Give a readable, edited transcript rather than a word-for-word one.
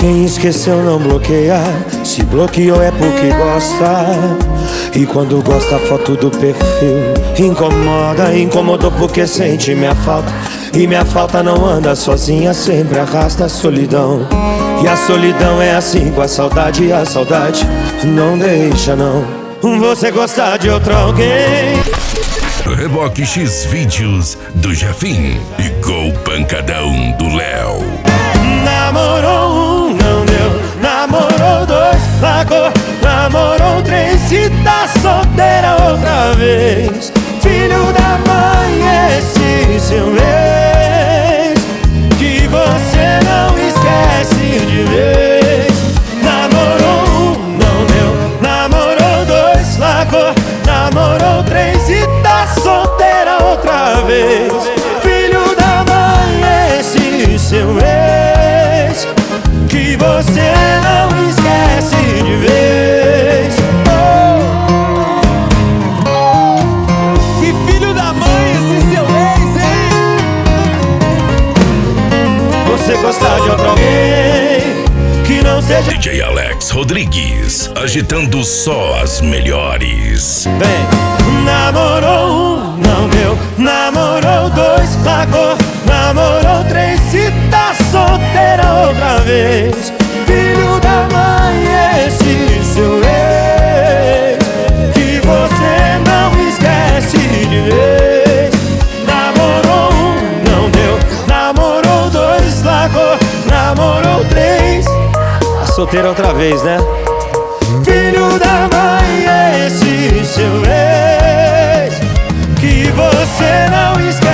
Quem esqueceu não bloqueia, se bloqueou é porque gosta. E quando gosta a foto do perfil incomoda, incomodou porque sente minha falta. E minha falta não anda sozinha, sempre arrasta a solidão. E a solidão é assim com a saudade, e a saudade não deixa não você gostar de outro alguém. Reboque X vídeos do Jefim e com o pancadão do Léo. Namorou um, não deu. Namorou dois, largou. Namorou três, se tá solteira outra vez. Filho da mãe, esse seu ex, que você não esquece de vez. Namorou um, não deu. Namorou dois, largou. Namorou três e tá solteira outra vez. Filho da mãe, esse seu ex, que você não esquece de vez. Que filho da mãe esse seu ex, hein? Você gostar de outro alguém que não seja DJ Alex Rodrigues, agitando só as melhores. bem. Namorou um, não deu. Namorou dois, largou. Namorou três, se tá solteira outra vez. Filho da mãe, esse seu ex, que você não esquece de vez. Namorou um, não deu. Namorou dois, largou. Namorou três, tá solteira outra vez, né? Filho da mãe, esse seu ex, que você não esquece.